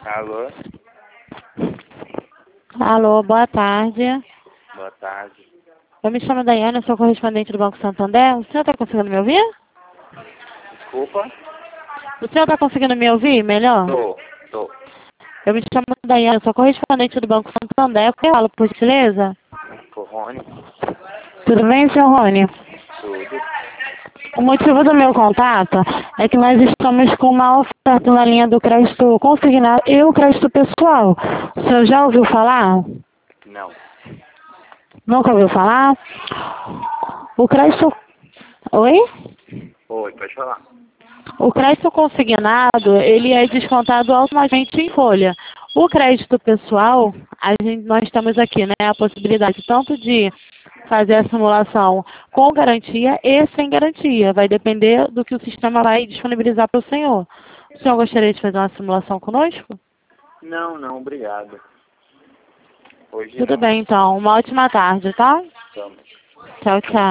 Alô? Alô, boa tarde. Boa tarde. Eu me chamo Daiane, eu sou correspondente do Banco Santander. O senhor está conseguindo me ouvir? Desculpa? O senhor está conseguindo me ouvir melhor? Tô. Eu me chamo Daiane, eu sou correspondente do Banco Santander. Eu falo, por gentileza? Rony? Tudo bem, senhor Rony? Tudo. O motivo do meu contato é que nós estamos com uma oferta na linha do crédito consignado e o crédito pessoal. O senhor já ouviu falar? Não. Nunca ouviu falar? O crédito... Oi? Oi, pode falar. O crédito consignado, ele é descontado automaticamente em folha. O crédito pessoal, nós temos aqui, né, a possibilidade tanto de fazer a simulação com garantia e sem garantia. Vai depender do que o sistema vai disponibilizar para o senhor. O senhor gostaria de fazer uma simulação conosco? Não, obrigado. Hoje Tudo não. bem, então. Uma ótima tarde, tá? Tamo. Tchau, tchau.